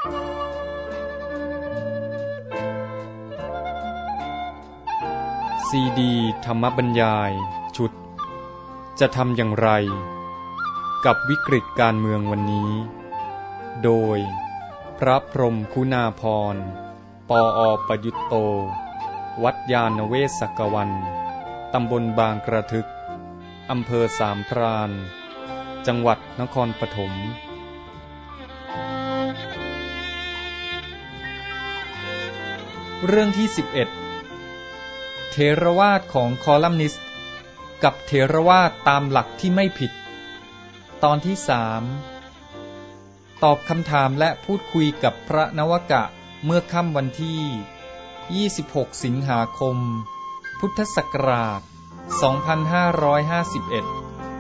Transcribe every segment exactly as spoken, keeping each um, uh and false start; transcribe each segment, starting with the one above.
ซีดีธรรมบรรยายชุดจะทำอย่างไรกับวิกฤตการเมืองวันนี้โดยพระพรหมคุณาภรณ์ปออประยุตโตวัดยานเวศกวันตำบลบางกระทึกอำเภอสามพรานจังหวัดนครปฐมเรื่องที่สิบเอ็ดเถรวาทของคอลัมนิสต์กับเถรวาทตามหลักที่ไม่ผิดตอนที่สามตอบคำถามและพูดคุยกับพระนวกะเมื่อค่ำวันที่ยี่สิบหกสิงหาคมพุทธศักราชสองพันห้าร้อยห้าสิบเอ็ด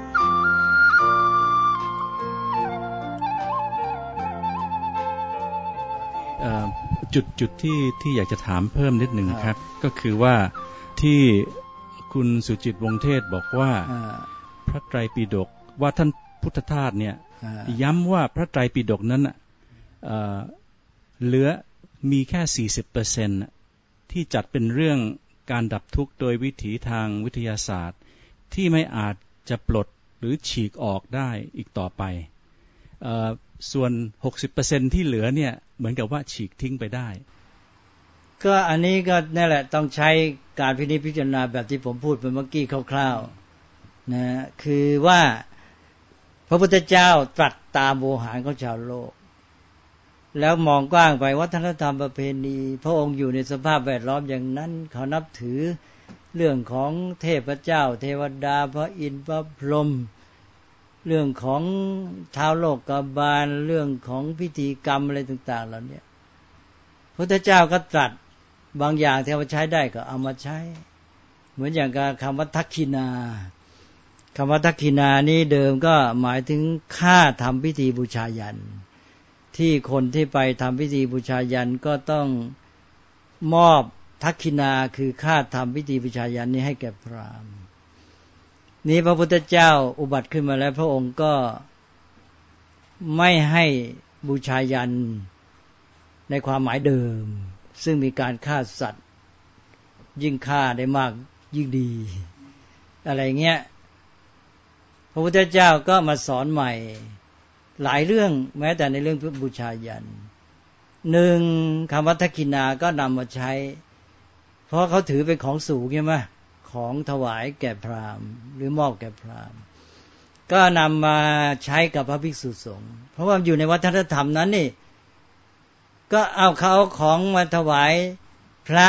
จุดจุดที่ที่อยากจะถามเพิ่มนิดหนึ่งครับก็คือว่าที่คุณสุจิตวงศ์เทศบอกว่าพระไตรปิฎกว่าท่านพุทธทาสเนี่ยย้ำว่าพระไตรปิฎกนั้นเหลือมีแค่ สี่สิบเปอร์เซ็นต์ ที่จัดเป็นเรื่องการดับทุกข์โดยวิถีทางวิทยาศาสตร์ที่ไม่อาจจะปลดหรือฉีกออกได้อีกต่อไปส่วน หกสิบเปอร์เซ็นต์ ที่เหลือเนี่ยเหมือนกับว่าฉีกทิ้งไปได้ก็อันนี้ก็นั่นแหละต้องใช้การพินิจพิจารณาแบบที่ผมพูดไปเมื่อกี้คร่าวๆนะคือว่าพระพุทธเจ้าตรัสตามโวหารของชาวโลกแล้วมองกว้างไปวัฒนธรรมประเพณีพระองค์อยู่ในสภาพแวดล้อมอย่างนั้นเขานับถือเรื่องของเทพเจ้าเทวดาพระอินทร์พระพรหมเรื่องของท้าวโลกบาลเรื่องของพิธีกรรมอะไรต่างๆเหล่านี้พระพุทธเจ้าก็ตรัสบางอย่างที่เอาใช้ได้ก็เอามาใช้เหมือนอย่างกับคำว่าทักขินาคำว่าทักขินานี้เดิมก็หมายถึงค่าทำพิธีบูชายัญที่คนที่ไปทำพิธีบูชายัญก็ต้องมอบทักขินาคือค่าทำพิธีบูชายัญนี้ให้แก่พราหมณ์นี้พระพุทธเจ้าอุบัติขึ้นมาแล้วพระองค์ก็ไม่ให้บูชายัญในความหมายเดิมซึ่งมีการฆ่าสัตว์ยิ่งฆ่าได้มากยิ่งดีอะไรเงี้ยพระพุทธเจ้าก็มาสอนใหม่หลายเรื่องแม้แต่ในเรื่องบูชายัญหนึ่งคำว่าทักขินาก็นำมาใช้เพราะเขาถือเป็นของสูงใช่ไหมของถวายแก่พราหมณ์หรือมอบแก่พราหมณ์ก็นำมาใช้กับพระภิกษุสงฆ์เพราะว่าอยู่ในวัฒนธรรมนั้นนี่ก็เอาเขาของมาถวายพระ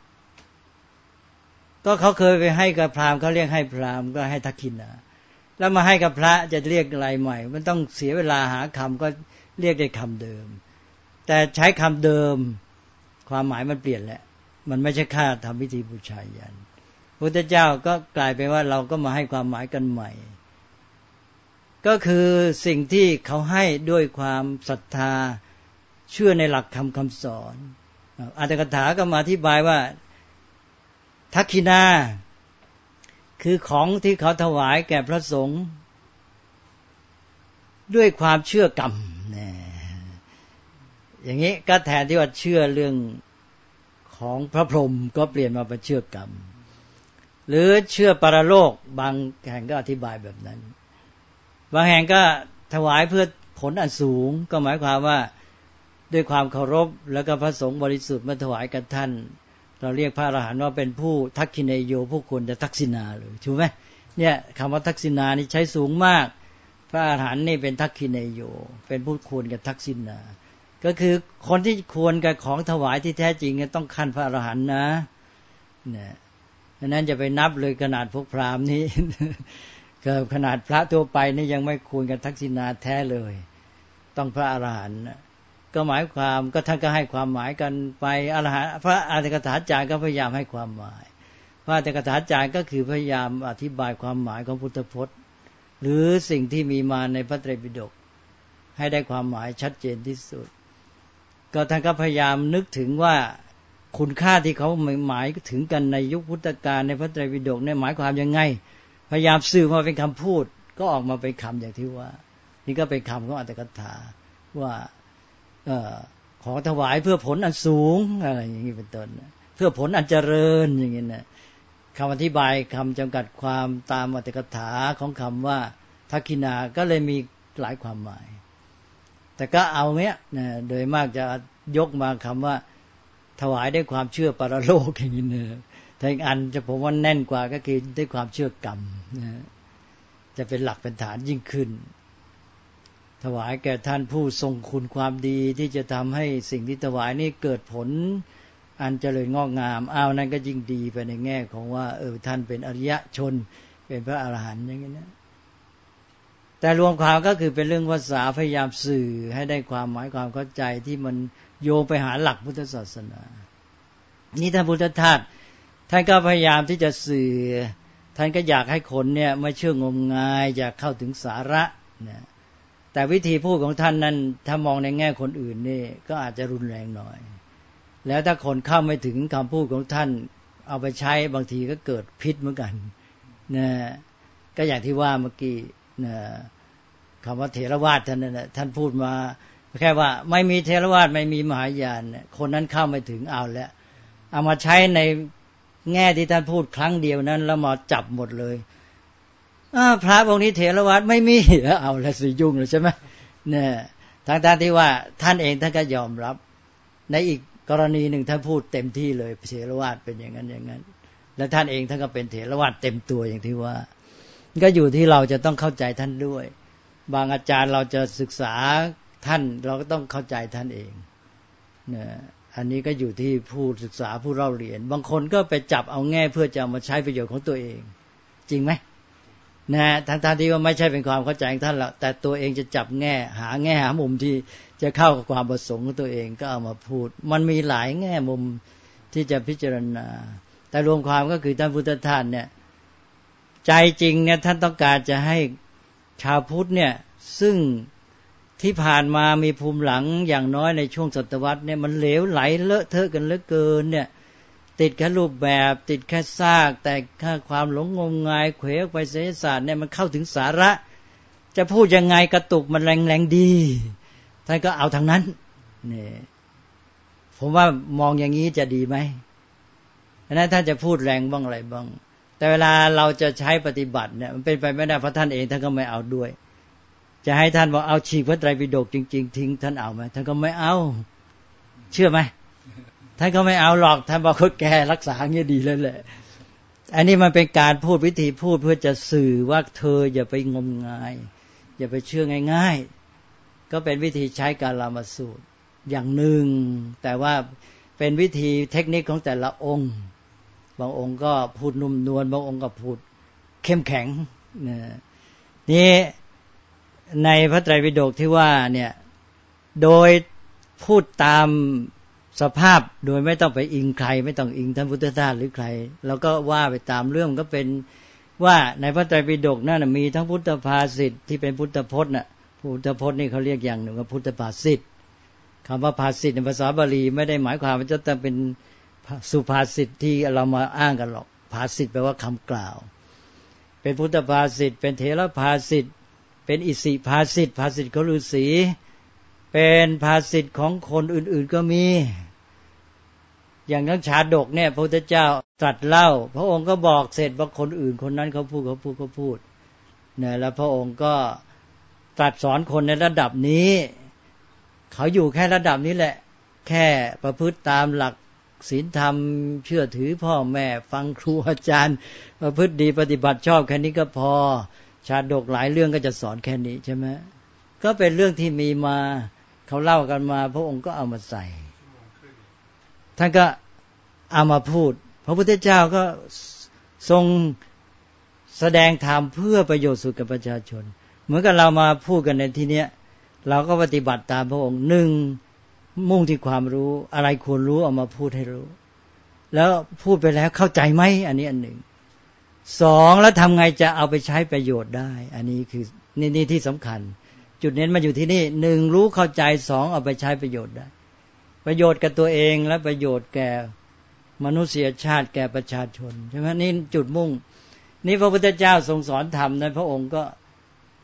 ก็เขาเคยไปให้กับพราหมณ์เขาเรียกให้พราหมณ์ก็ให้ทักขินาแล้วมาให้กับพระจะเรียกอะไรใหม่มันต้องเสียเวลาหาคำก็เรียกได้คำเดิมแต่ใช้คำเดิมความหมายมันเปลี่ยนแล้วมันไม่ใช่ค่าทำพิธีบูชายัญพระพุทธเจ้าก็กลายเป็นว่าเราก็มาให้ความหมายกันใหม่ก็คือสิ่งที่เขาให้ด้วยความศรัทธาเชื่อในหลักธรรมคำสอนอรรถกถาก็มาอธิบายว่าทักขินาคือของที่เขาถวายแก่พระสงฆ์ด้วยความเชื่อกรรมนะอย่างนี้ก็แทนที่ว่าเชื่อเรื่องของพระพรหมก็เปลี่ยนมาเป็นเชื่อกรรมหรือเชื่อปรโลกบางแห่งก็อธิบายแบบนั้นบางแห่งก็ถวายเพื่อผลอันสูงก็หมายความว่าด้วยความเคารพแล้วก็พระสงฆ์บริสุทธิ์มาถวายกับท่านเราเรียกพระอรหันต์ว่าเป็นผู้ทักขิเนโยผู้ควรจะทักษิณาเลยถูกไหมเนี่ยคำว่าทักษิณานี่ใช้สูงมากพระอรหันต์นี่เป็นทักขิเนโยเป็นผู้ควรกับทักษิณาก็คือคนที่ควรกับของถวายที่แท้จริงต้องขั้นพระอรหันต์นะเนี่ยดังนั้นจะไปนับเลยขนาดพวกพราหมณ์นี้ก็ขนาดพระทั่วไปนี่ยังไม่ควรกับทักษิณาแท้เลยต้องพระอรหันต์ก็หมายความก็ท่านก็ให้ความหมายกันไปอรหันต์พระอรรถกถาจารย์ก็พยายามให้ความหมายพระอรรถกถาจารย์ก็คือพยายามอธิบายความหมายของพุทธพจน์หรือสิ่งที่มีมาในพระไตรปิฎกให้ได้ความหมายชัดเจนที่สุดก็ท่านก็พยายามนึกถึงว่าคุณค่าที่เขาหมายถึงกันในยุคพุทธกาลในพระไตรปิฎกเนี่ยหมายความยังไงพยายามสื่อมาเป็นคำพูดก็ออกมาเป็นคำอย่างที่ว่านี่ก็เป็นคำของอรรถกถาว่าเอ่อของถวายเพื่อผลอันสูงอะไรอย่างนี้เป็นต้นเพื่อผลอันเจริญอย่างนี้นะคำอธิบายคำจำกัดความตามอรรถกถาของคำว่าทักขินาก็เลยมีหลายความหมายแต่ก็เอาเนี้ยนะโดยมากจะยกมาคำว่าถวายด้วยความเชื่อปรโลกอย่างนี้นะแต่อีกอันจะผมว่าแน่นกว่าก็คือด้วยความเชื่อกรรมนะจะเป็นหลักเป็นฐานยิ่งขึ้นถวายแก่ท่านผู้ทรงคุณความดีที่จะทำให้สิ่งที่ถวายนี้เกิดผลอันเจริญงอกงามอ้าวนั่นก็ยิ่งดีไปในแง่ของว่าเออท่านเป็นอริยชนเป็นพระอรหันต์อย่างนี้นะแต่รวมความก็คือเป็นเรื่องภาษาพยายามสื่อให้ได้ความหมายความเข้าใจที่มันโยงไปหาหลักพุทธศาสนานี่ท่านพุทธทาสท่านก็พยายามที่จะสื่อท่านก็อยากให้คนเนี่ยไม่เชื่องมงายอยากเข้าถึงสาระนะแต่วิธีพูดของท่านนั้นถ้ามองในแง่คนอื่นนี่ก็อาจจะรุนแรงหน่อยแล้วถ้าคนเข้าไม่ถึงคำพูดของท่านเอาไปใช้บางทีก็เกิดพิษเหมือนกันนะก็อย่างที่ว่าเมื่อกี้นะคำว่าเถรวาทท่านนั่นแหละท่านพูดมาแค่ว่าไม่มีเถรวาทไม่มีมหายานคนนั้นเข้าไม่ถึงเอาแล้วเอามาใช้ในแง่ที่ท่านพูดครั้งเดียวนั้นแล้วมาจับหมดเลยพระองค์นี้เถรวาทไม่มีเอาแล้วสิยุ่งเลยใช่ไหมเนี่ยทั้งๆที่ว่าท่านเองท่านก็ยอมรับในอีกกรณีหนึ่งท่านพูดเต็มที่เลยเถรวาทเป็นอย่างนั้นอย่างนั้นแล้วท่านเองท่านก็เป็นเถรวาทเต็มตัวอย่างที่ว่าก็อยู่ที่เราจะต้องเข้าใจท่านด้วยบางอาจารย์เราจะศึกษาท่านเราก็ต้องเข้าใจท่านเองเนี่ยอันนี้ก็อยู่ที่ผู้ศึกษาผู้เล่าเรียนบางคนก็ไปจับเอาแง่เพื่อจะเอามาใช้ประโยชน์ของตัวเองจริงไหมนะทั้งๆที่ว่าไม่ใช่เป็นความเข้าใจของท่านหรอกแต่ตัวเองจะจับแง่หาแง่หามุมที่จะเข้ากับความประสงค์ของตัวเองก็เอามาพูดมันมีหลายแง่มุมที่จะพิจารณาแต่รวมความก็คือท่านพุทธทาสเนี่ยใจจริงเนี่ยท่านต้องการจะให้ชาวพุทธเนี่ยซึ่งที่ผ่านมามีภูมิหลังอย่างน้อยในช่วงศตวรรษเนี่ยมันเหลวไหลเลอะเทอะกันเหลือเกินเนี่ยติดแค่รูปแบบติดแค่ซากแต่แค่ความหลงงมงายเขวออกไปเศรษฐศาสตร์เนี่ยมันเข้าถึงสาระจะพูดยังไงกระตุกมันแรงๆดีท่านก็เอาทางนั้นนี่ผมว่ามองอย่างนี้จะดีไหมเพราะนั้นท่านจะพูดแรงบ้างอะไรบ้างแต่เวลาเราจะใช้ปฏิบัติเนี่ยมันเป็นไปไม่ได้เพราะท่านเองท่านก็ไม่เอาด้วยจะให้ท่านบอกเอาฉีกพระไตรปิฎกจริงๆทิ้งท่านเอาไหมท่านก็ไม่เอาเชื่อไหมท่านก็ไม่เอาหรอกท่านบอกเขาแก่รักษาอย่างนี้ดีแล้วแหละอันนี้มันเป็นการพูดวิธีพูดเพื่อจะสื่อว่าเธออย่าไปงมงายอย่าไปเชื่อง่ายๆก็เป็นวิธีใช้การลามาสูตรอย่างหนึ่งแต่ว่าเป็นวิธีเทคนิคของแต่ละองค์บางองค์ก็พูดนุ่มนวลบางองค์ก็พูดเข้มแข็งนี่ในพระไตรปิฎกที่ว่าเนี่ยโดยพูดตามสภาพโดยไม่ต้องไปอิงใครไม่ต้องอิงท่านพุทธทาสหรือใครเราก็ว่าไปตามเรื่องก็เป็นว่าในพระไตรปิฎกนั่นมีทั้งพุทธภาษิตที่เป็นพุทธพจน์น่ะพุทธพจน์นี่เขาเรียกอย่างหนึ่งว่าพุทธภาษิตคำว่าภาษิตในภาษาบาลีไม่ได้หมายความว่าจะต้องเป็นสุภาษิตที่เรามาอ้างกันหรอกภาษิตแปลว่าคำกล่าวเป็นพุทธภาษิตเป็นเถรภาษิตเป็นอิสิภาษิตภาษิตของฤาษีเป็นภาษิตของคนอื่นๆก็มีอย่างนักชาดกเนี่ยพระพุทธเจ้าตรัสเล่าพระองค์ก็บอกเสร็จว่าคนอื่นคนนั้นเขาพูดเขาพูดเขาพูดเนี่ยแล้วพระองค์ก็ตรัสสอนคนในระดับนี้เขาอยู่แค่ระดับนี้แหละแค่ประพฤติตามหลักศีลธรรมเชื่อถือพ่อแม่ฟังครูอาจารย์ประพฤติดีปฏิบัติชอบแค่นี้ก็พอชาดกหลายเรื่องก็จะสอนแค่นี้ใช่ไหมก็เป็นเรื่องที่มีมาเขาเล่ากันมาพระองค์ก็เอามาใส่ท่านก็เอามาพูดพระพุทธเจ้าก็ทรงแสดงธรรมเพื่อประโยชน์สุขกับประชาชนเหมือนกับเรามาพูดกันในที่นี้เราก็ปฏิบัติตามพระองค์หนึ่งมุ่งที่ความรู้อะไรควรรู้เอามาพูดให้รู้แล้วพูดไปแล้วเข้าใจไหมอันนี้อันหนึ่งสองแล้วทำไงจะเอาไปใช้ประโยชน์ได้อันนี้คือนี่นี่ที่สำคัญจุดเน้นมาอยู่ที่นี่หนึ่งรู้เข้าใจสองเอาไปใช้ประโยชน์ได้ประโยชน์กับตัวเองและประโยชน์แก่มนุษยชาติแก่ประชาชนใช่ไหมนี่จุดมุ่งนี่พระพุทธเจ้าทรงสอนธรรมนะพระองค์ก็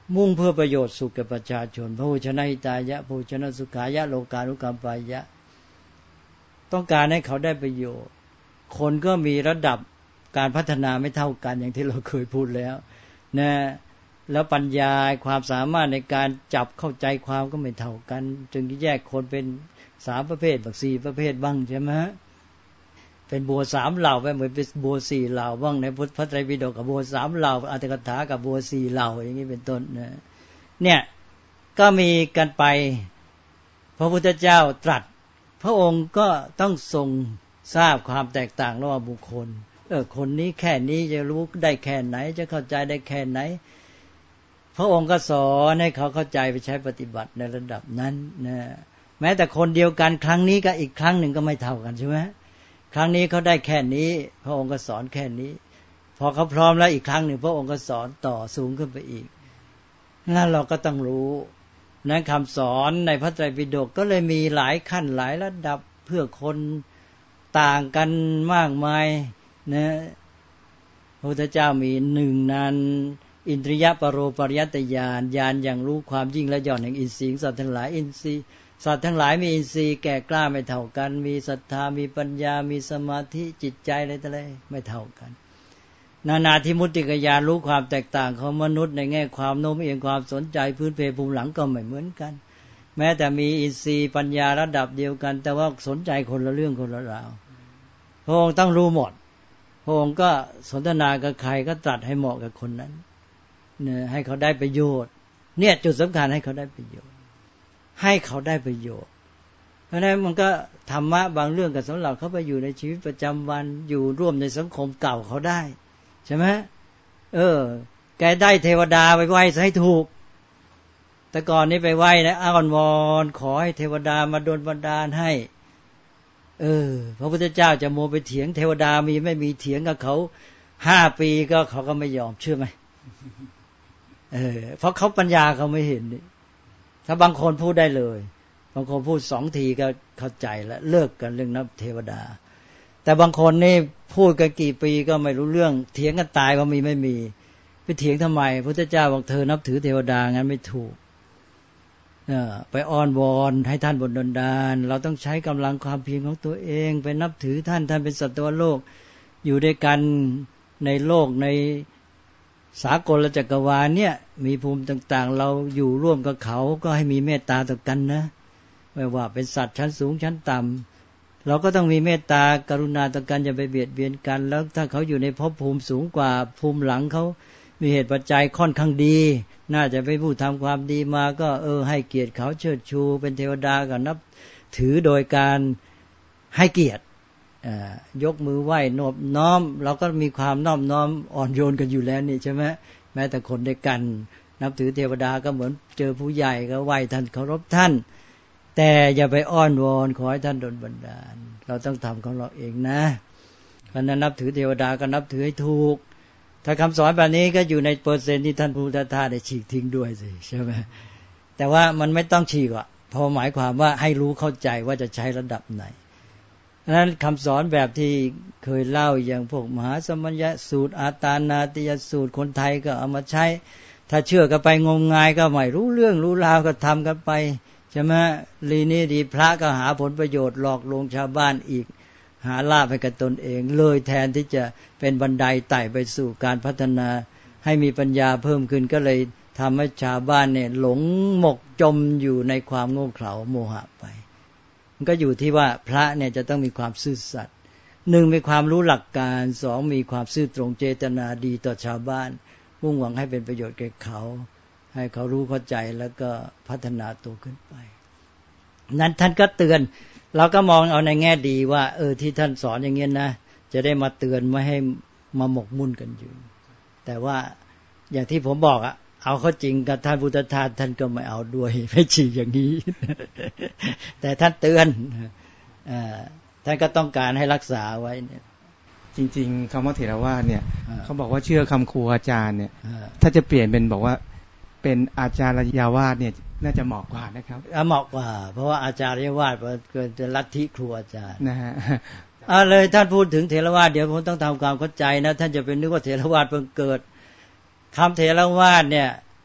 มุ่งเพื่อประโยชน์สุขแก่ประชาชนพหุชนะหิตายะพหุชนะสุขายะโลกานุกัมปายะต้องการให้เขาได้ประโยชน์คนก็มีระดับการพัฒนาไม่เท่ากันอย่างที่เราเคยพูดแล้วนะแล้วปัญญาความสามารถในการจับเข้าใจความก็ไม่เท่ากันจึงแยกคนเป็นสามประเภทบักสี่ประเภทบ้างใช่ไหมเป็นบัวสามเหล่าไปเหมือนเป็นบัวสี่เหล่าบ้างในพุทธพระไตรปิฎกกับบัวสามเหล่าอัตถกถากับบัวสี่เหล่าอย่างนี้เป็นต้นนะเนี่ยก็มีกันไปพระพุทธเจ้าตรัสพระองค์ก็ต้องทรงทราบความแตกต่างระหว่างบุคคลเออคนนี้แค่นี้จะรู้ได้แค่ไหนจะเข้าใจได้แค่ไหนพระองค์ก็สอนให้เขาเข้าใจไปใช้ปฏิบัติในระดับนั้นนะแม้แต่คนเดียวกันครั้งนี้ก็อีกครั้งหนึ่งก็ไม่เท่ากันใช่ไหมครั้งนี้เขาได้แค่นี้พระองค์ก็สอนแค่นี้พอเขาพร้อมแล้วอีกครั้งหนึ่งพระองค์ก็สอนต่อสูงขึ้นไปอีกนั่นเราก็ต้องรู้นั้นคำสอนในพระไตรปิฎกก็เลยมีหลายขั้นหลายระดับเพื่อคนต่างกันมากมายนะพระพุทธเจ้ามีหนึ่งนั้นอินทรียปโรปริยัตญาณญาณอย่างรู้ความยิ่งและหย่อนแห่งอินทรีย์สัตว์ทั้งหลายอินทรีย์สัตว์ทั้งหลายมีอินทรีย์แก่กล้าไม่เท่ากันมีศรัทธามีปัญญามีสมาธิจิตใจอะไรต่ออะไรไม่เท่ากันนานาธิมุตติกญาณรู้ความแตกต่างของมนุษย์ในแง่ความโน้มเอียงความสนใจพื้นเพภูมิหลังก็ไม่เหมือนกันแม้แต่มีอินทรีย์ปัญญาระดับเดียวกันแต่ว่าสนใจคนละเรื่องคนละราวพระองค์ต้องรู้หมดพระองค์ก็สนทนากับใครก็ตรัสให้เหมาะกับคนนั้นเนี่ยให้เขาได้ประโยชน์เนี่ยจุดสำคัญให้เขาได้ประโยชน์ให้เขาได้ประโยชน์เพราะฉะนั้นมันก็ธรรมะบางเรื่องก็สำหรับเขาไปอยู่ในชีวิตประจำวันอยู่ร่วมในสังคมเก่าเขาได้ใช่ไหมเออแกได้เทวดาไปไหว้ให้ถูกแต่ก่อนนี้ไปไหว้นะอ้อนวอนขอให้เทวดามาดลบันดาลให้เออพระพุทธเจ้าจะโมไปเถียงเทวดามีไม่มีเถียงกับเขาห้าปีก็เขาก็ไม่ยอมเชื่อไหมเออเพราะเขาปัญญาเขาไม่เห็นนี่ถ้าบางคนพูดได้เลยบางคนพูดสองทีก็เข้าใจแล้วเลิกกันเรื่องนับเทวดาแต่บางคนนี่พูดกันกี่ปีก็ไม่รู้เรื่องเถียงกันตายก็มีไม่มีไปเถียงทำไมพระพุทธเจ้าบอกเธอนับถือเทวดางั้นไม่ถูกเออไปอ้อนวอนให้ท่านบนดลดาลเราต้องใช้กำลังความเพียรของตัวเองไปนับถือท่านท่านเป็นสัตวโลกอยู่ด้วยกันในโลกในสากลจักรวาลเนี่ยมีภูมิต่างๆเราอยู่ร่วมกับเขาก็ให้มีเมตตาต่อกันนะไม่ว่าเป็นสัตว์ชั้นสูงชั้นต่ำเราก็ต้องมีเมตตากรุณาต่อกันอย่าไปเบียดเบียนกันแล้วถ้าเขาอยู่ในภพภูมิสูงกว่าภูมิหลังเขามีเหตุปัจจัยค่อนข้างดีน่าจะเป็นผู้ทำความดีมาก็เออให้เกียรติเขาเชิดชูเป็นเทวดาก็นับถือโดยการให้เกียรติยกมือไหว้นอบน้อมเราก็มีความนอบน้อมอ่อนโยนกันอยู่แล้วนี่ใช่ไหมแม้แต่คนด้วยกันนับถือเทวดาก็เหมือนเจอผู้ใหญ่ก็ไหว้ท่านเคารพท่านแต่อย่าไปอ้อนวอนขอให้ท่านดลบันดาลเราต้องทำของเราเองนะเพราะนั้นนับถือเทวดาก็นับถือให้ถูกถ้าคำสอนแบบนี้ก็อยู่ในเปอร์เซ็นต์ที่ท่านพุทธทาสได้ฉีกทิ้งด้วยสิใช่ไหมแต่ว่ามันไม่ต้องฉีกอ่ะพอหมายความว่าให้รู้เข้าใจว่าจะใช้ระดับไหนดังนั้นคำสอนแบบที่เคยเล่าอย่างพวกมหาสมัญญสูตรอาตานาติยสูตรคนไทยก็เอามาใช้ถ้าเชื่อกันไปงมงายก็ไม่รู้เรื่องรู้ราวก็ทำกันไปใช่ไหมลีนี่ดีพระก็หาผลประโยชน์หลอกลวงชาวบ้านอีกหาลาภให้กับตนเองเลยแทนที่จะเป็นบันไดไต่ไปสู่การพัฒนาให้มีปัญญาเพิ่มขึ้นก็เลยทำให้ชาวบ้านเนี่ยหลงหมกจมอยู่ในความโง่เขลาโมหะไปมันก็อยู่ที่ว่าพระเนี่ยจะต้องมีความซื่อสัตย์หนึ่งมีความรู้หลักการสองมีความซื่อตรงเจตนาดีต่อชาวบ้านมุ่งหวังให้เป็นประโยชน์แก่เขาให้เขารู้เข้าใจแล้วก็พัฒนาตัวขึ้นไปนั้นท่านก็เตือนเราก็มองเอาในแง่ดีว่าเออที่ท่านสอนอย่างเงี้ยนะจะได้มาเตือนไม่ให้มาหมกมุ่นกันอยู่แต่ว่าอย่างที่ผมบอกอะเอาเข้าจริงกับท่านพุทธทาสท่านก็ไม่เอาด้วยไม่ฉีกอย่างนี้ แต่ท่านเตือนท่านก็ต้องการให้รักษาไว้เนี่ยจริงๆคำว่าเถรวาทเนี่ยเขาบอกว่าเชื่อคำครูอาจารย์เนี่ยถ้าจะเปลี่ยนเป็นบอกว่าเป็นอาจารยาวาสเนี่ยน่าจะเหมาะกว่านะครับเหมาะกว่าเพราะว่าอาจารยวาสเกิดเป็นลัทธิครูอาจารย์นะฮะอ่าเลยท่านพูดถึงเถรวาทเดี๋ยวผมต้องทำความเข้าใจนะท่านจะเป็นนึกว่าเถรวาทเพิ่งเกิดคำเถรวาทเนี่ย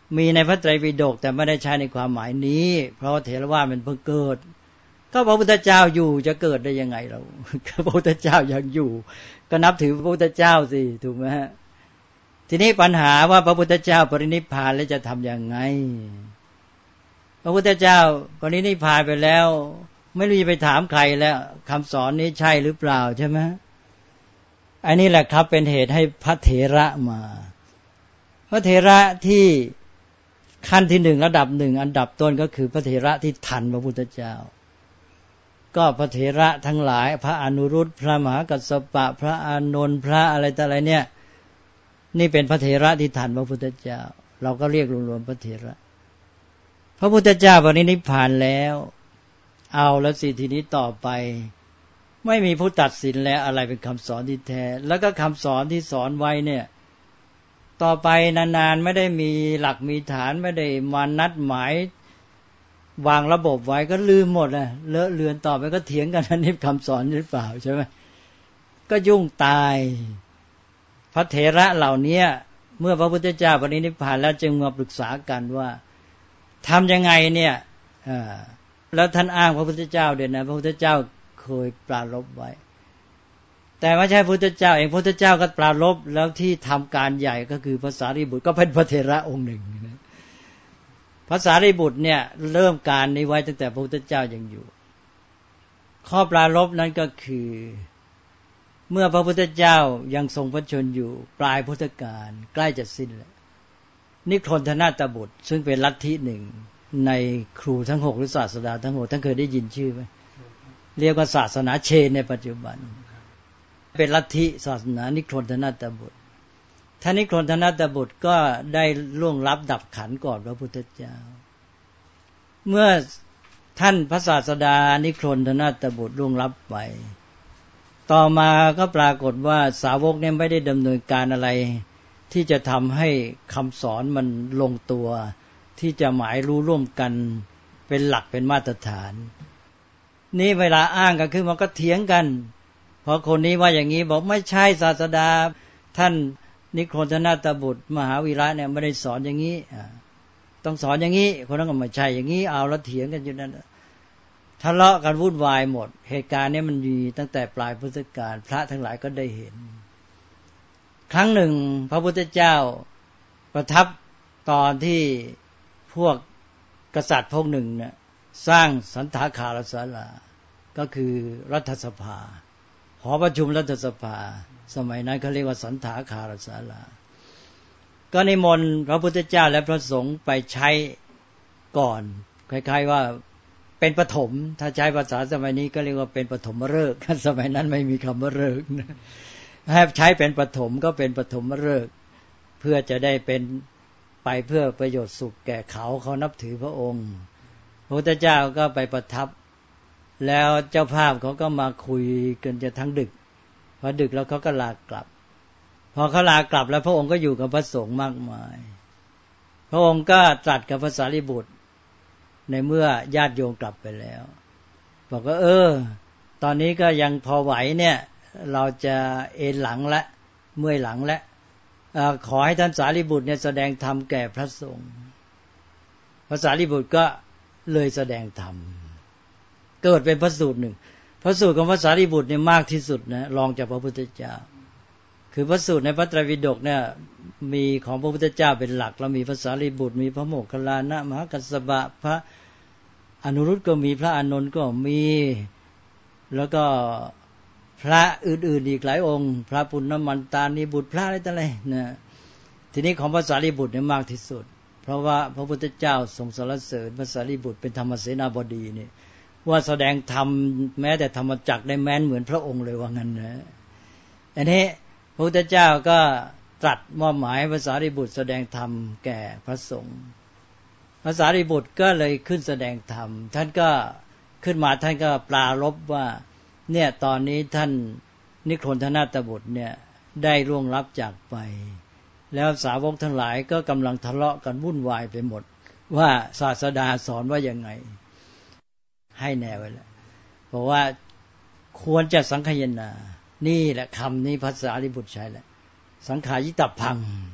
มีในพระไตรปิฎกแต่ไม่ได้ใช้ในความหมายนี้เพราะเถรวาทมันเพิ่งเกิดก็พระพุทธเจ้าอยู่จะเกิดได้ยังไงเราพระพุทธเจ้ายังอยู่ก็นับถือพระพุทธเจ้าสิถูกไหมฮะทีนี้ปัญหาว่าพระพุทธเจ้าปรินิพพานแล้วจะทำยังไงพระพุทธเจ้าปรินิพพานไปแล้วไม่รู้จะไปถามใครแล้วคำสอนนี้ใช่หรือเปล่าใช่ไหมอันนี้แหละครับเป็นเหตุให้พระเถระมาพระเถระที่ขั้นที่หนึ่งระดับหนึ่งอันดับต้นก็คือพระเถระที่ทันพระพุทธเจ้าก็พระเถระทั้งหลายพระอนุรุตพระมหากัสสปะพระอานนท์พระอะไรต่ออะไรเนี่ยนี่เป็นพระเถระที่ทันพระพุทธเจ้าเราก็เรียกรวมๆพระเถระพระพุทธเจ้าปรินิพพานแล้วเอาแล้วสิทีนี้ต่อไปไม่มีผู้ตัดสินแล้วอะไรเป็นคำสอนที่แท้แล้วก็คำสอนที่สอนไว้เนี่ยต่อไปนานๆไม่ได้มีหลักมีฐานไม่ได้มานัดหมายวางระบบไว้ก็ลืมหมดเลยเลอะเลือนต่อไปก็เถียงกันนี่คำสอนหรือเปล่าใช่ไหมก็ยุ่งตายพระเถระเหล่านี้เมื่อพระพุทธเจ้าปรินิพพานแล้วจึงมาปรึกษากันว่าทำยังไงเนี่ยแล้วท่านอ้างพระพุทธเจ้าเด่นนะพระพุทธเจ้าเคยปรารภไว้แต่ไม่ใช่พระพุทธเจ้าเองพระพุทธเจ้าก็ปรารภแล้วที่ทำการใหญ่ก็คือพระสารีบุตรก็เป็นพระเถระองค์หนึ่งพระสารีบุตรเนี่ยเริ่มการนี้ไว้ตั้งแต่พระพุทธเจ้ายังอยู่ข้อปรารภนั้นก็คือเมื่อพระพุทธเจ้ายังทรงพระชนอยู่ปลายพุทธกาลใกล้จะสิ้นแล้วนิครนธนาตบุตรซึ่งเป็นลัทธิหนึ่งในครูทั้งหกหรือศาสดาทั้งหกท่านเคยได้ยินชื่อไหมเรียกว่าศาสนาเชนในปัจจุบันเป็นลัทธิศาสนานิครนธนาตบุตรท่านนิครนธนาตบุตรก็ได้ล่วงลับดับขันก่อนพระพุทธเจ้าเมื่อท่านพระศาสดานิครนธนาตบุตรล่วงลับไปต่อมาก็ปรากฏว่าสาวกเนี่ยไม่ได้ดำเนินการอะไรที่จะทำให้คำสอนมันลงตัวที่จะหมายรู้ร่วมกันเป็นหลักเป็นมาตรฐานนี่เวลาอ้างกันคือมันก็เถียงกันเพราะคนนี้ว่าอย่างนี้บอกไม่ใช่ศาสดาท่านนิครนธนาตบุตรมหาวีระเนี่ยไม่ได้สอนอย่างนี้ต้องสอนอย่างนี้คนนั้นก็ไม่ใช่อย่างนี้เอาแล้วเถียงกันอยู่นั่นทะเลาะกันวุ่นวายหมดเหตุการณ์นี้มันมีตั้งแต่ปลายพุทธกาลพระทั้งหลายก็ได้เห็นครั้งหนึ่งพระพุทธเจ้าประทับตอนที่พวกกษัตริย์พวกหนึ่งเนี่ยสร้างสันทาคารศาลาก็คือรัฐสภาหอประชุมรัฐสภาสมัยนั้นเขาเรียกว่าสันทาคารศาลาก็นิมนต์พระพุทธเจ้าและพระสงฆ์ไปใช้ก่อนคล้ายๆว่าเป็นปฐมถ้าใช้ภาษาสมัยนี้ก็เรียกว่าเป็นปฐมฤกษ์สมัยนั้นไม่มีคำว่าฤกษ์ให้ใช้เป็นปฐมก็เป็นปฐมฤกษ์เพื่อจะได้เป็นไปเพื่อประโยชน์สุขแก่เขาเขานับถือพระองค์พระพุทธเจ้าก็ไปประทับแล้วเจ้าภาพเขาก็มาคุยกันจนทั้งดึกพอดึกแล้วเขาก็ลากลับพอเขาลากลับแล้วพระองค์ก็อยู่กับพระสงฆ์มากมายพระองค์ก็ตรัสกับพระสารีบุตรในเมื่อญาติโยมกลับไปแล้วบอกว่าเออตอนนี้ก็ยังพอไหวเนี่ยเราจะเอนหลังและเมื่อยหลังและขอให้ท่านสารีบุตรเนี่ยแสดงธรรมแก่พระสงฆ์พระสารีบุตรก็เลยแสดงธรรมเกิดเป็นพระสูตรหนึ่งพระสูตรของพระสารีบุตรเนี่ยมากที่สุดนะรองจากพระพุทธเจ้าคือพระสูตรในพระไตรปิฎกเนี่ยมีของพระพุทธเจ้าเป็นหลักแล้วมีพระสารีบุตรมีพระโมคคัลลานะมหากัสสปะพระอนุรุตก็มีพระอานนท์ก็มีแล้วก็พระอื่นๆอีกหลายองค์พระปุณณมันตานีบุตรพระอะไรต่ออะไรนะทีนี้ของพระสารีบุตรเนี่ยมากที่สุดเพราะว่าพระพุทธเจ้าทรงสรรเสริญพระสารีบุตรเป็นธรรมเสนาบดีเนี่ยว่าแสดงธรรมแม้แต่ธรรมจักรได้แม้นเหมือนพระองค์เลยว่างั้นนะอันนี้พระพุทธเจ้าก็ตรัสมอบหมายพระสารีบุตรแสดงธรรมแก่พระสงฆ์พระสารีบุตรก็เลยขึ้นแสดงธรรมท่านก็ขึ้นมาท่านก็ปรารภว่าเนี่ยตอนนี้ท่านนิครนธนาตบุตรเนี่ยได้ล่วงลับจากไปแล้วสาวกทั้งหลายก็กำลังทะเลาะกันวุ่นวายไปหมดว่าศาสดาสอนว่ายังไงให้แนวไว้แล้วเพราะว่าควรจะสังคายนานี่แหละคำนี้พระสารีบุตรใช้แหละสังขายิตพัง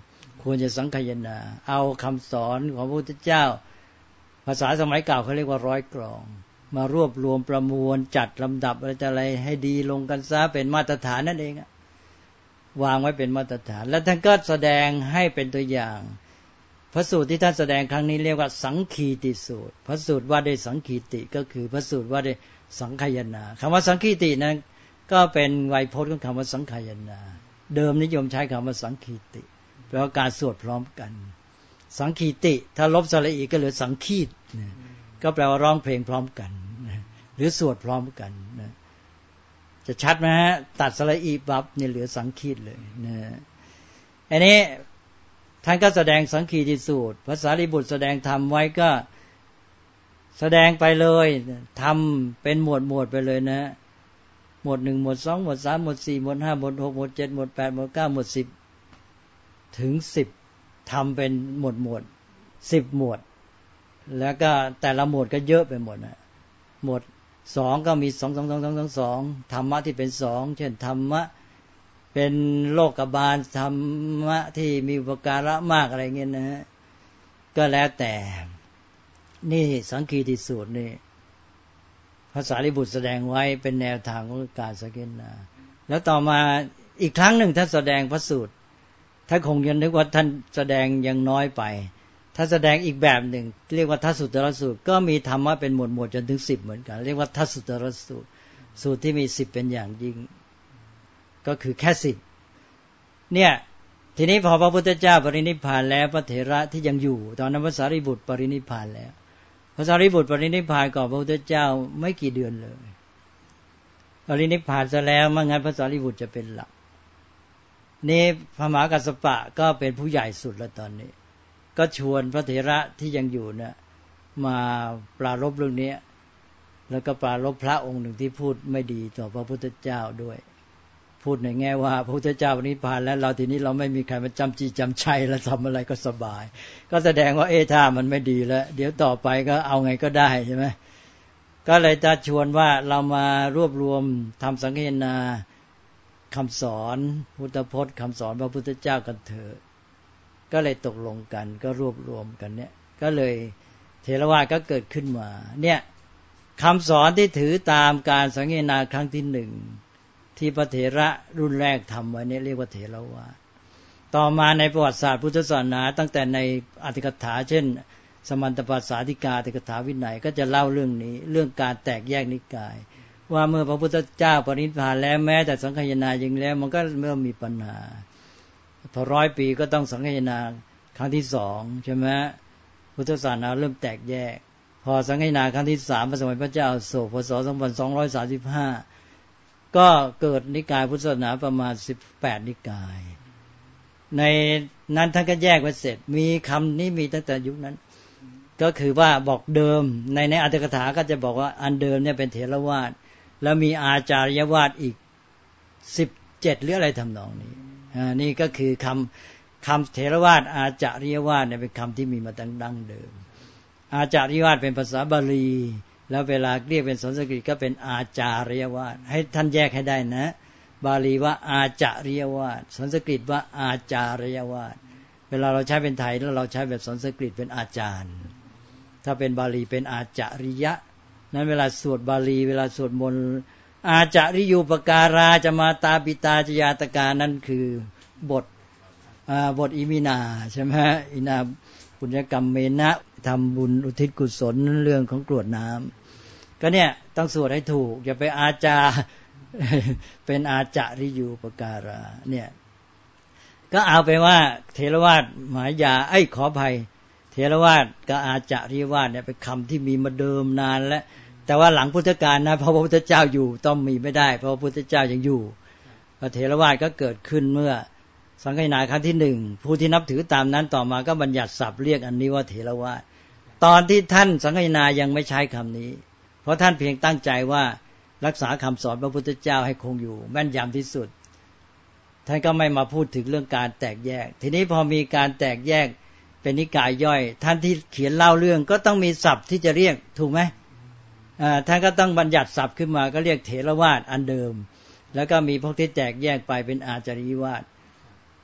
ควรจะสังคายนาเอาคำสอนของพระพุทธเจ้าภาษาสมัยเก่าเขาเรียกว่าร้อยกรองมารวบรวมประมวลจัดลำดับอะไรต่ออะไรให้ดีลงกันซะเป็นมาตรฐานนั่นเองวางไว้เป็นมาตรฐานแล้วท่านก็แสดงให้เป็นตัวอย่างพระสูตรที่ท่านแสดงครั้งนี้เรียกว่าสังคีติสูตรพระสูตรว่าด้วยสังคีติก็คือพระสูตรว่าด้วยสังคายนาคำว่าสังคีตินั้นก็เป็นไวยพจน์ของคำว่าสังคายนาเดิมนิยมใช้คำว่าสังคีติแปลว่าการสวดพร้อมกันสังคีติถ้าลบสระอีก็เหลือสังคีตก็แปลว่าร้องเพลงพร้อมกันหรือสวดพร้อมกันจะชัดไหมฮะตัดสระอีปั๊บเนี่ยเหลือสังคีตเลยนะอันนี้ท่านก็แสดงสังคีติสูตรภาษาลิบุตรแสดงธรรมไว้ก็แสดงไปเลยทำเป็นหมวดหมวดไปเลยนะหมวดหนึ่งหมวดสองหมวดสามหมวดสี่หมวดห้าหมวดหกหมวดเจ็ดหมวดแปดหมวดเก้าหมวดสิบถึงสิบทำเป็นหมวดหมวดสิบหมวดแล้วก็แต่ละหมวดก็เยอะไปหมดนะหมวดสองก็มีสองสองสองสองสองสองธรรมะที่เป็นสองเช่นธรรมะเป็นโลกบาลธรรมะที่มีอุปการะมากอะไรเงี้ยนะฮะก็แล้วแต่นี่สังคีติสูตรนี่ภาษาลิบุตรแสดงไว้เป็นแนวทางของการสังเกตนาแล้วต่อมาอีกครั้งหนึ่งท่านแสดงพระสูตรท่านคงยังนึกว่าท่านแสดงยังน้อยไปถ้าแสดงอีกแบบหนึ่งเรียกว่าทัสสุตตรสูตรก็มีธรรมะเป็นหมวดหมวดจนถึงสิบเหมือนกันเรียกว่าทัสสุตตรสูตรสูตรที่มีสิบเป็นอย่างยิ่งก็คือแค่สิบเนี่ยทีนี้พอพระพุทธเจ้าปรินิพพานแล้วพระเถระที่ยังอยู่ตอนนั้นพระสารีบุตรปรินิพพานแล้วพระสารีบุตรปรินิพพานก่อนพระพุทธเจ้าไม่กี่เดือนเลยปรินิพพานซะแล้วไม่งั้นพระสารีบุตรจะเป็นหลักนี่พระมหากัสสปะก็เป็นผู้ใหญ่สุดแล้วตอนนี้ก็ชวนพระเถระที่ยังอยู่เนี่ยมาปรารภเรื่องนี้แล้วก็ปรารภพระองค์หนึ่งที่พูดไม่ดีต่อพระพุทธเจ้าด้วยพูดในแง่ว่าพระพุทธเจ้าปรินิพพานแล้วเราทีนี้เราไม่มีใครมาจำจีจำชัยแล้วทำอะไรก็สบายก็แสดงว่าเอท่ามันไม่ดีแล้วเดี๋ยวต่อไปก็เอาไงก็ได้ใช่ไหมก็เลยจะชวนว่าเรามารวบรวมทำสังฆนาคำสอนพุทธพจน์คำสอนพระพุทธเจ้ากันเถิดก็เลยตกลงกันก็รวบรวมกันเนี่ยก็เลยเถรวาทก็เกิดขึ้นมาเนี่ยคำสอนที่ถือตามการสังฆนาครั้งที่หนึ่งที่พระเถระรุ่นแรกทำไว้เนี่ยเรียกว่าเถรวาทต่อมาในประวัติศาสตร์พุทธศาสนาตั้งแต่ในอรรถกถาเช่นสมันตปัสสาธิกาอรรถกถาวินัยก็จะเล่าเรื่องนี้เรื่องการแตกแยกนิกายว่าเมื่อพระพุทธเจ้าปรินิพพานแล้วแม้แต่สังฆนายังแล้วมันก็เริ่มมีปัญหาพอร้อยปีก็ต้องสังฆนาครั้งที่สองใช่ไหมพุทธศาสนาเริ่มแตกแยกพอสังฆนาครั้งที่สามพระสมัยพระเจ้าอโศกพศสองพันสองร้อยสามสิบห้าก็เกิดนิกายพุทธศาสนาประมาณสิบแปดนิกายในนั้นท่านก็แยกไว้เสร็จมีคำนี้มีตั้งแต่ยุคนั้นก็คือว่าบอกเดิมในในอรรถกถาก็จะบอกว่าอันเดิมเนี่ยเป็นเถรวาทแล้วมีอาจาริยวาทอีกสิบเจ็ดหรืออะไรทำนองนี้อ่านี่ก็คือคำคำเถรวาทอาจาริยวาทเนี่ยเป็นคำที่มีมาตั้งดั้งเดิมอาจาริยวาทเป็นภาษาบาลีแล้วเวลาเรียกเป็นสันสกฤตก็เป็นอาจาริยวาทให้ท่านแยกให้ได้นะบาลีว่าอาจาริยวาทสันสกฤตว่าอาจาริยวาทเวลาเราใช้เป็นไทยแล้วเราใช้แบบสันสกฤตเป็นอาจารย์ถ้าเป็นบาลีเป็นอาจาริยะนั้นเวลาสวดบาลีเวลาสวดมนต์อาจาริยูปการาจะมาตาปิตาจยาตกานั้นคือบทบทอิมินาใช่ไหมอินาปุญญกรรมเมนะทำบุญอุทิศกุศลเรื่องของกรวดน้ำก็เนี่ยต้องสวดให้ถูกอย่าไปอาจาเป็นอาจาริยูปการาเนี่ยก็เอาไปว่าเถรวาทมหายาไอ้ขออภัยเถรวาทกับอาจาริยวาทเนี่ยเป็นคำที่มีมาเดิมนานแล้วแต่ว่าหลังพุทธกาลนะพอพระพุทธเจ้าอยู่ต้องมีไม่ได้เพราะพระพุทธเจ้ายังอยู่เถรวาทก็เกิดขึ้นเมื่อสังฆนาครั้งที่หนึ่งผู้ที่นับถือตามนั้นต่อมาก็บัญญัติศัพท์เรียกอันนี้ว่าเถรวาทตอนที่ท่านสังฆนายังไม่ใช้คำนี้เพราะท่านเพียงตั้งใจว่ารักษาคำสอนพระพุทธเจ้าให้คงอยู่แม่นยำที่สุดท่านก็ไม่มาพูดถึงเรื่องการแตกแยกทีนี้พอมีการแตกแยกเป็นนิกายย่อยท่านที่เขียนเล่าเรื่องก็ต้องมีศัพท์ที่จะเรียกถูกไหมอ่าท่านก็ต้องบัญญัติศัพท์ขึ้นมาก็เรียกเถรวาทอันเดิมแล้วก็มีพวกที่แตกแยกไปเป็นอาจาริยวาท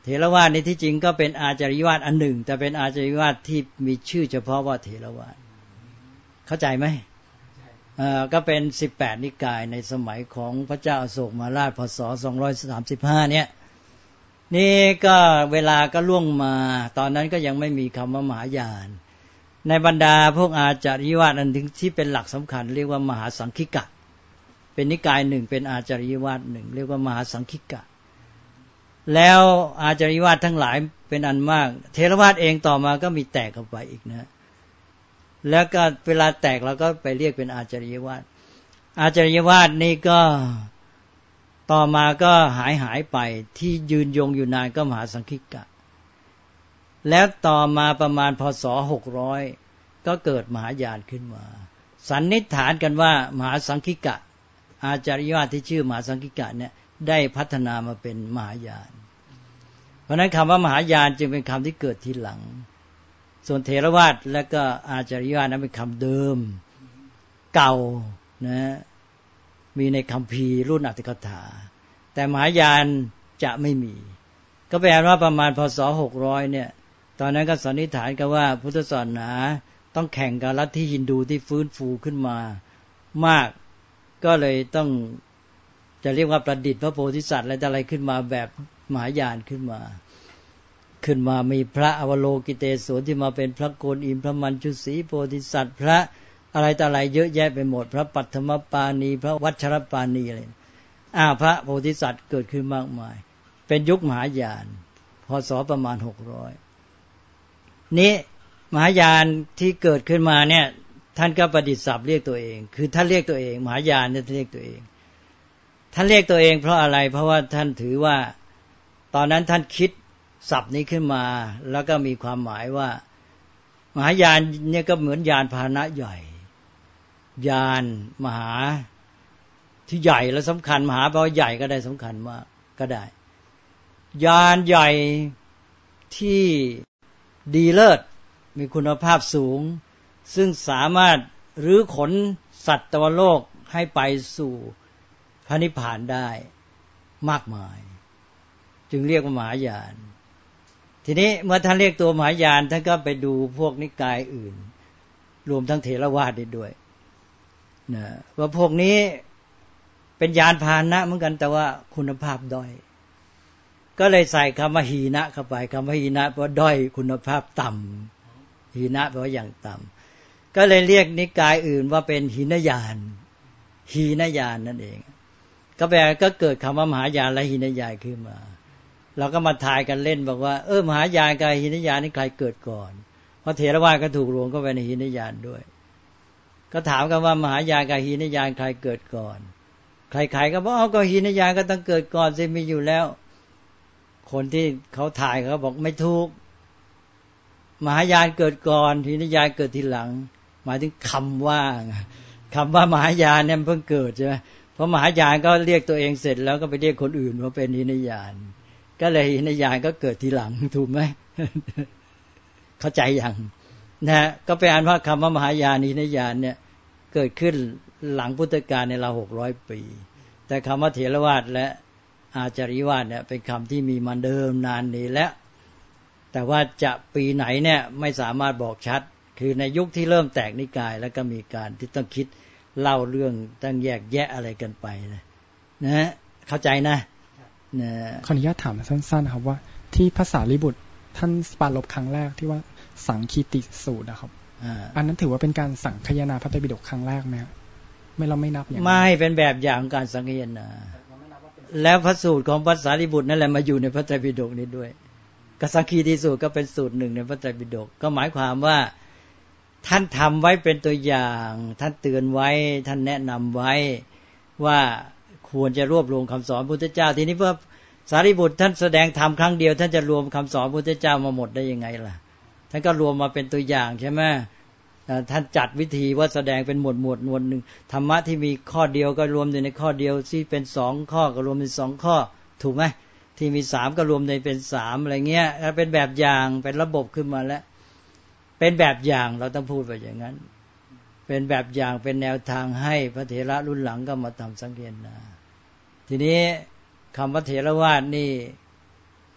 เถรวาทในที่จริงก็เป็นอาจาริยวาทอันหนึ่งแต่เป็นอาจาริยวาทที่มีชื่อเฉพาะว่าเถรวาทเข้าใจไหมเอ่อก็เป็นสิบแปดนิกายในสมัยของพระเจ้าอโศกมหาราชพศสองร้อยสามสิบห้าเนี่ยนี่ก็เวลาก็ล่วงมาตอนนั้นก็ยังไม่มีคำว่ามหายานในบรรดาพวกอาจาริยวาทอันที่เป็นหลักสำคัญเรียกว่ามหาสังคิกะเป็นนิกายหนึ่งเป็นอาจาริยวาทหนึ่งเรียกว่ามหาสังคิกะแล้วอาจาริยวาททั้งหลายเป็นอันมากเถรวาทเองต่อมาก็มีแตกออกไปอีกนะแล้วก็เวลาแตกเราก็ไปเรียกเป็นอาจาริยวาทอาจาริยวาทนี่ก็ต่อมาก็หายหายไปที่ยืนยงอยู่นานก็มหาสังคิกะแล้วต่อมาประมาณพศหกร้อยก็เกิดมหายานขึ้นมาสันนิษฐานกันว่ามหาสังคิกะอาจาริยวาทที่ชื่อมหาสังคิกะเนี่ยได้พัฒนามาเป็นมหายานเพราะนั้นคำว่ามหายานจึงเป็นคำที่เกิดทีหลังส่วนเถรวาทและก็อาจาริยวาทนั้นเป็นคำเดิมเก่านะมีในคัมภีร์รุ่นอรรถกถาแต่มหายานจะไม่มีก็แปลว่าประมาณพศหกร้อยเนี่ยตอนนั้นก็สันนิษฐานกันว่าพุทธศาสนาต้องแข่งกับลัทธิฮินดูที่ฟื้นฟูขึ้นมามากก็เลยต้องจะเรียกว่าประดิษฐ์พระโพธิสัตว์อะไรต่ออะไรขึ้นมาแบบมหายานขึ้นมาขึ้นมามีพระอวโลกิเตศที่มาเป็นพระโกนอิมพระมัญชุสีโพธิสัตว์พระอะไรต่ออะไรเยอะแยะไปหมดพระปัทมปานีพระวัชรปานีอะไรอ่าพระโพธิสัตว์เกิดขึ้นมากมายเป็นยุคมหายานพศประมาณหกร้อยนี้มหายานที่เกิดขึ้นมาเนี่ยท่านก็ประดิษฐ์ศัพท์เรียกตัวเองคือท่านเรียกตัวเองมหายานเนี่ยท่านเรียกตัวเองท่านเรียกตัวเองเพราะอะไรเพราะว่าท่านถือว่าตอนนั้นท่านคิดศัพท์นี้ขึ้นมาแล้วก็มีความหมายว่ามหายานเนี่ยก็เหมือนยานพาหนะใหญ่ยานมหาที่ใหญ่และสำคัญมหาแปลว่าใหญ่ก็ได้สำคัญมากก็ได้ยานใหญ่ที่ดีเลิศมีคุณภาพสูงซึ่งสามารถรื้อขนสัตว์ตวโลกให้ไปสู่พระนิพพานได้มากมายจึงเรียกว่ามหายานทีนี้เมื่อท่านเรียกตัวมหายานท่านก็ไปดูพวกนิกายอื่นรวมทั้งเถรวาทด้วยนะว่าพวกนี้เป็นยานพาหนะเหมือนกันแต่ว่าคุณภาพด้อยก็เลยใส่คำว่าหีนะเข้าไปคำว่าหีนะแปลว่าด้อยคุณภาพต่ำหีนะแปลว่าอย่างต่ำก็เลยเรียกนิกายอื่นว่าเป็นหีนยานหีนยานนั่นเองก็แปลก็เกิดคำว่ามหายานและหีนยานขึ้นมาเราก็มาทายกันเล่นบอกว่าเออมหายานกับหีนยานนี่ใครเกิดก่อนเพราะเถรวาทก็ถูกรวมเข้าไปในหีนยานด้วยก็ถามกันว่ามหายานกับหีนยานใครเกิดก่อนใครๆก็บอกเอาก็หีนยานก็ต้องเกิดก่อนสิมีอยู่แล้วคนที่เขาถ่ายเขาบอกไม่ถูกมหายานเกิดก่อนหีนยานเกิดทีหลังหมายถึงคำว่าคำว่ามหายานเนี่ยเพิ่งเกิดใช่ไหมเพราะมหายานก็เรียกตัวเองเสร็จแล้วก็ไปเรียกคนอื่นว่าเป็นหีนยานก็เลยหีนยานก็เกิดทีหลังถูกไหม เข้าใจยังนะก็ไปอ่านว่าคำว่ามหายานหีนยานเนี่ยเกิดขึ้นหลังพุทธกาลในราวหกร้อยปีแต่คำว่าเถรวาทและอาจาริยวาทเนี่ยเป็นคำที่มีมาเดิมนานนี้แล้วแต่ว่าจะปีไหนเนี่ยไม่สามารถบอกชัดคือในยุคที่เริ่มแตกนิกายแล้วก็มีการที่ต้องคิดเล่าเรื่องตั้งแยกแยะอะไรกันไปนะนะเข้าใจนะนะขออนุญาตถามสั้นๆนะครับว่าที่ภาษาลิบุตรท่านปรารภครั้งแรกที่ว่าสังคีติสูตรนะครับ อ, อันนั้นถือว่าเป็นการสังคายนาพระไตรปิฎกครั้งแรกไหมไม่เราไม่นับอย่างไม่เป็นแบบอย่างของการสังคายนาแล้วพระสูตรของภาษาลิบุตรนั่นแหละมาอยู่ในพระไตรปิฎกนี้ด้วยกสังคีติสูตรก็เป็นสูตรหนึ่งในพระไตรปิฎกก็หมายความว่าท่านทำไว้เป็นตัวอย่างท่านเตือนไว้ท่านแนะนำไว้ว่าควรจะรวบรวมคำสอนพุทธเจ้าทีนี้เพื่อสารีบุตรท่านแสดงธรรมครั้งเดียวท่านจะรวมคำสอนพุทธเจ้ามาหมดได้ยังไงล่ะท่านก็รวมมาเป็นตัวอย่างใช่ไหมท่านจัดวิธีว่าแสดงเป็นหมวดหมวดหมวดหนึ่งธรรมะที่มีข้อเดียวก็รวมอยู่ในข้อเดียวที่เป็นสองข้อก็รวมเป็นสองข้อถูกไหมที่มีสามก็รวมในเป็นสามอะไรเงี้ยเป็นแบบอย่างเป็นระบบขึ้นมาแล้วเป็นแบบอย่างเราต้องพูดไปอย่างนั้นเป็นแบบอย่างเป็นแนวทางให้พระเถระรุ่นหลังก็มาทำสังเกตนาทีนี้คำว่าเถรวาทนี่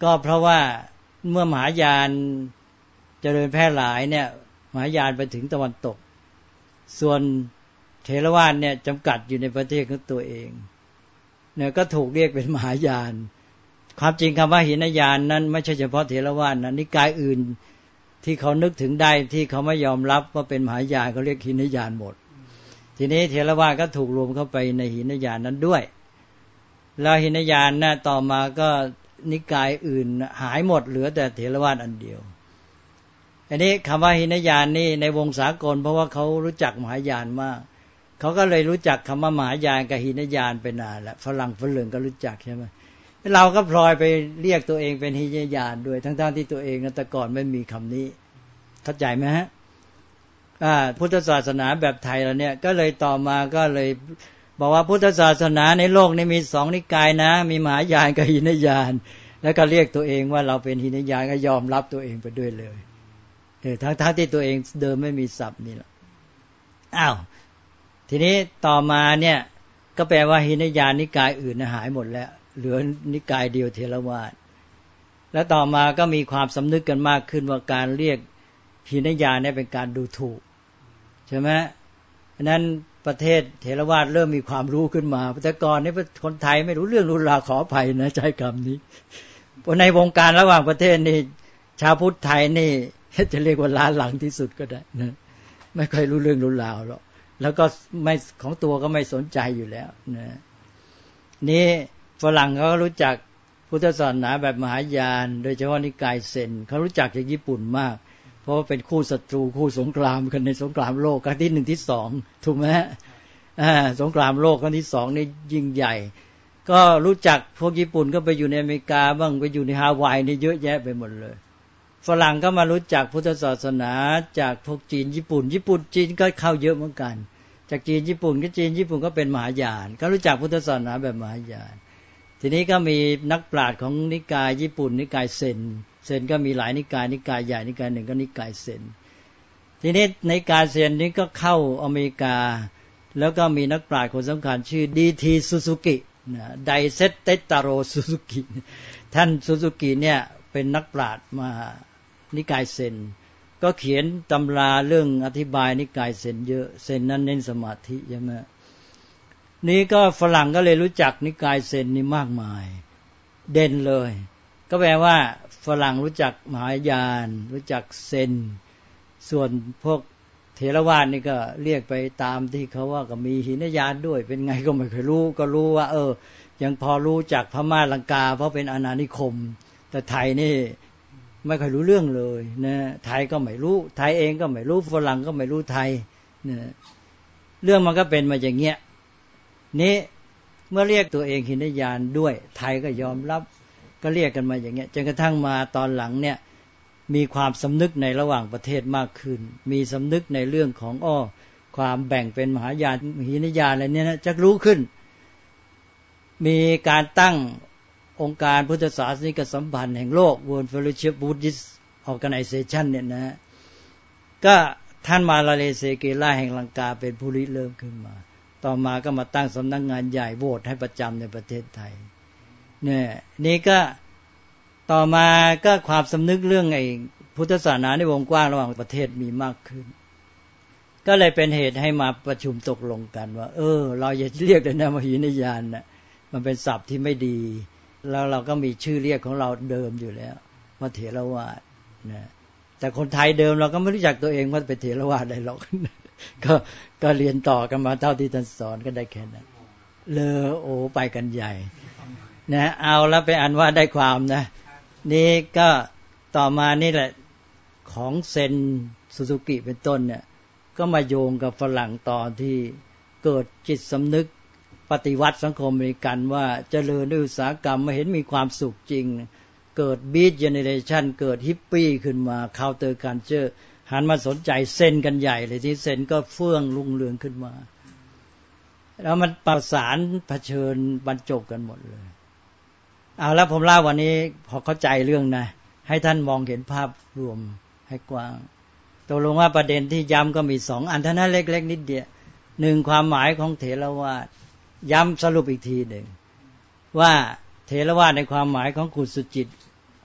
ก็เพราะว่าเมื่อมหายานเจริญแพร่หลายเนี่ยมหายานไปถึงตะวันตกส่วนเถรวาทเนี่ยจำกัดอยู่ในประเทศของตัวเองเนี่ยก็ถูกเรียกเป็นมหายานความจริงคำว่าหินยานนั้นไม่ใช่เฉพาะเถรวาทนะนิกายอื่นที่เขานึกถึงได้ที่เขาไม่ยอมรับว่าเป็นมหายานเขาเรียกหินยานหมดทีนี้เถรวาทก็ถูกรวมเข้าไปในหินยานนั้นด้วยแล้วหินยานน่ะต่อมาก็นิกายอื่นหายหมดเหลือแต่เถรวาทอันเดียวอันนี้คำว่าหินยานนี่ในวงสากลเพราะว่าเขารู้จักมหายานมากเขาก็เลยรู้จักคำว่ามหายานกับหินยานไปนานแล้วฝรั่งฝรั่งก็รู้จักใช่ไหมเราก็พลอยไปเรียกตัวเองเป็นหินยานด้วยทั้งๆที่ตัวเองแต่ก่อนไม่มีคำนี้เข้าใจไหมฮะพุทธศาสนาแบบไทยเราเนี่ยก็เลยต่อมาก็เลยบอกว่าพุทธศาสนาในโลกนี้มีสองนิกายนะมีมหายานกับหินยานแล้วก็เรียกตัวเองว่าเราเป็นหินยานก็ยอมรับตัวเองไปด้วยเลยเออทั้งๆที่ตัวเองเดิมไม่มีศัพท์นี่แหละอ้าวทีนี้ต่อมาเนี่ยก็แปลว่าหินยานนิกายอื่นหายหมดแล้วเหลือนิกายเดียวเถรวาทแล้วต่อมาก็มีความสำนึกกันมากขึ้นว่าการเรียกหินยานเนี่ยเป็นการดูถูกใช่ไหมฉะนั้นประเทศเถรวาทเริ่มมีความรู้ขึ้นมาแต่ก่อนนี่คนไทยไม่รู้เรื่องรู้ราวขออภัยนะใช้คำนี้เพราะในวงการระหว่างประเทศนี่ชาวพุทธไทยนี่จะเรียกว่าล้าหลังที่สุดก็ได้นะไม่ค่อยรู้เรื่องรู้ราวหรอกแล้วก็ไม่ของตัวก็ไม่สนใจอยู่แล้วนะนี่ฝรั่งเขาก็รู้จักพุทธศาสนาแบบมหายานโดยเฉพาะนิกายเซนเขารู้จักจากญี่ปุ่นมากเพราะว่าเป็นคู่ศัตรูคู่สงครามกันในสงครามโลกครั้งที่หนึ่งที่สองถูกไหมอ่าสงครามโลกครั้งที่สองนี่ยิ่งใหญ่ก็รู้จักพวกญี่ปุ่นก็ไปอยู่ในอเมริกาบ้างไปอยู่ในฮาวายนี่เยอะแยะไปหมดเลยฝรั่งก็มารู้จักพุทธศาสนาจากพวกจีนญี่ปุ่นญี่ปุ่นจีนก็เข้าเยอะเหมือนกันจากจีนญี่ปุ่นก็จีนญี่ปุ่นก็เป็นมหายานก็รู้จักพุทธศาสนาแบบมหายานทีนี้ก็มีนักปราชญ์ของนิกายญี่ปุ่นนิกายเซนเซนก็มีหลายนิกายนิกายใหญ่นิกายหนึ่งก็นิกายเซนทีนี้ในนิกายเซนนี้ก็เข้าอเมริกาแล้วก็มีนักปราชญ์คนสำคัญชื่อดีทีซูซูกิไดเซตเตตาโรซูซูกิท่านซูซูกิเนี่ยเป็นนักปราชญ์มานิกายเซนก็เขียนตำราเรื่องอธิบายนิกายเซนเยอะเซนนั้นเน้นสมาธิใช่ไหมนี่ก็ฝรั่งก็เลยรู้จักนิกายเซนนี่มากมายเด่นเลยก็แปลว่าฝรั่งรู้จักมหายานรู้จักเซนส่วนพวกเถรวาทนี่ก็เรียกไปตามที่เขาว่าก็มีหินยานด้วยเป็นไงก็ไม่เคยรู้ก็รู้ว่าเออยังพอรู้จักพม่าลังกาเพราะเป็นอาณานิคมแต่ไทยนี่ไม่เคยรู้เรื่องเลยนะไทยก็ไม่รู้ไทยเองก็ไม่รู้ฝรั่งก็ไม่รู้ไทยนะเรื่องมันก็เป็นมาอย่างเงี้ยนี้เมื่อเรียกตัวเองหินยานด้วยไทยก็ยอมรับก็เรียกกันมาอย่างเงี้ยจนกระทั่งมาตอนหลังเนี่ยมีความสำนึกในระหว่างประเทศมากขึ้นมีสำนึกในเรื่องของอ้อความแบ่งเป็นมหายานหินยานอะไรเนี่ยนะจะรู้ขึ้นมีการตั้งองค์การพุทธศาสนิกสัมพันธ์แห่งโลก World Fellowship Buddhist Organization เนี่ยนะก็ท่านมาลาเลเซเกล่าแห่งลังกาเป็นผู้ริเริ่มขึ้นมาต่อมาก็มาตั้งสำนักงานใหญ่โหวตให้ประจำในประเทศไทยเนี่ยนี่ก็ต่อมาก็ความสำนึกเรื่องไอ้พุทธศาสนาในวงกว้างระหว่างประเทศมีมากขึ้นก็เลยเป็นเหตุให้มาประชุมตกลงกันว่าเออเราอย่าเรียกเลยนะมหินยานน่ะมันเป็นศัพท์ที่ไม่ดีแล้วเราก็มีชื่อเรียกของเราเดิมอยู่แล้วว่าเถรวาทนะแต่คนไทยเดิมเราก็ไม่รู้จักตัวเองว่าเป็นเถรวาทได้หรอก ก็ก็เรียนต่อกันมาเท่าที่ท่านสอนก็ได้แค่นั้นเลอโอไปกันใหญ่นะเอาแล้วไปอันว่าได้ความนะนี่ก็ต่อมานี่แหละของเซนซูซูกิเป็นต้นเนี่ยก็มาโยงกับฝรั่งตอนที่เกิดจิตสำนึกปฏิวัติสังคมอเมริกันว่าเจริญด้วยอุตสาหกรรมไม่เห็นมีความสุขจริงเกิดบีทเจเนเรชันเกิดฮิปปี้ขึ้นมาเคาน์เตอร์คัลเจอร์หันมาสนใจเซนกันใหญ่เลยที่เซนก็เฟื่องรุ่งเรืองขึ้นมาแล้วมันประสานเผชิญบรรจบกันหมดเลยเอาแล้วผมเล่าวันนี้พอเข้าใจเรื่องนะให้ท่านมองเห็นภาพรวมให้กว้างตกลงว่าประเด็นที่ย้ำก็มีสองอันเท่านั้นเล็กๆนิดเดียวหนึ่งความหมายของเถรวาทย้ำสรุปอีกทีหนึ่งว่าเถรวาทในความหมายของคุณสุจิต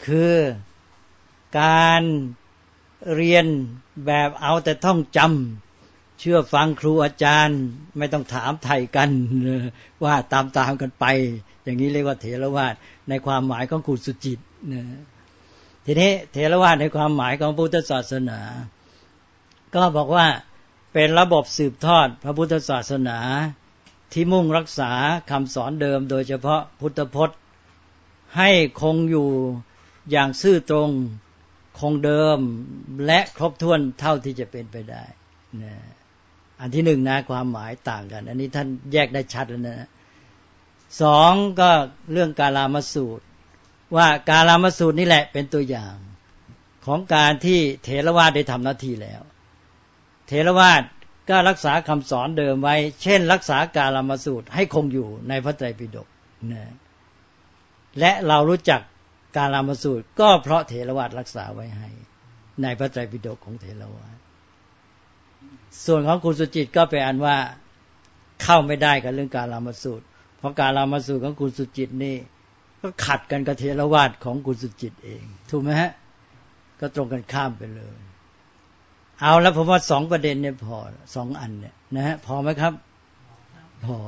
คือการเรียนแบบเอาแต่ท่องจำเชื่อฟังครูอาจารย์ไม่ต้องถามไถ่กันว่าตามๆกันไปอย่างนี้เรียกว่าเถรวาทในความหมายของคุณสุจิตนะทีนี้เถรวาทในความหมายของพุทธศาสนาก็บอกว่าเป็นระบบสืบทอดพระพุทธศาสนาที่มุ่งรักษาคำสอนเดิมโดยเฉพาะพุทธพจน์ให้คงอยู่อย่างซื่อตรงคงเดิมและครบถ้วนเท่าที่จะเป็นไปได้นะอันที่หนึ่งนะความหมายต่างกันอันนี้ท่านแยกได้ชัดแล้วนะสองก็เรื่องกาลามสูตรว่ากาลามสูตรนี่แหละเป็นตัวอย่างของการที่เถรวาทได้ทำหน้าที่แล้วเถรวาทก็รักษาคำสอนเดิมไว้เช่นรักษากาลามสูตรให้คงอยู่ในพระไตรปิฎกนะและเรารู้จักกาลามสูตรก็เพราะเถรวาทรักษาไว้ให้ในพระไตรปิฎกของเถรวาทส่วนของคุณสุจิตก็เป็นอันว่าเข้าไม่ได้กับเรื่องกาลามสูตรเพราะกาลามสูตรของคุณสุจิตนี่ก็ขัดกันกับเถรวาทของคุณสุจิตเองถูกไหมฮะก็ตรงกันข้ามไปเลยเอาแล้วผมว่าสองประเด็นเนี่ยพอสองอันเนี่ยนะฮะพอไหมครับพอ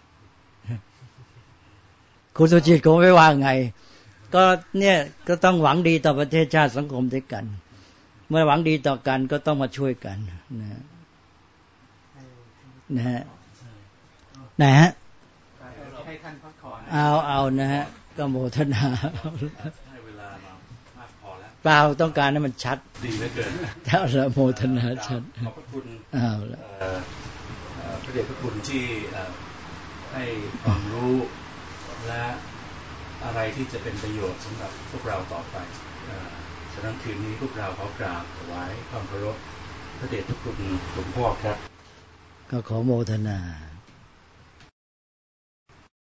คุณสุจิตคงไม่ว่าไงก็เนี่ยก็ต้องหวังดีต่อประเทศชาติสังคมด้วยกันเมื่อหวังดีต่อกันก็ต้องมาช่วยกันนะนะฮะนะฮะให้ท่านพักผ่อนเอาเอานะฮะก็โมทนาให้เวลามามากพอแล้วเปล่าต้องการให้มันชัดดีเหลือเกินถ้าละโมทนาชัดขอบพระคุณเอาละพระเดชพระคุณที่ให้ความรู้และอะไรที่จะเป็นประโยชน์สำหรับพวกเราต่อไปฉะนั้นคืนนี้พวกเราขอกราบถวายความเคารพพระเดชพระคุณหลวงพ่อครับก็ขอโมทนา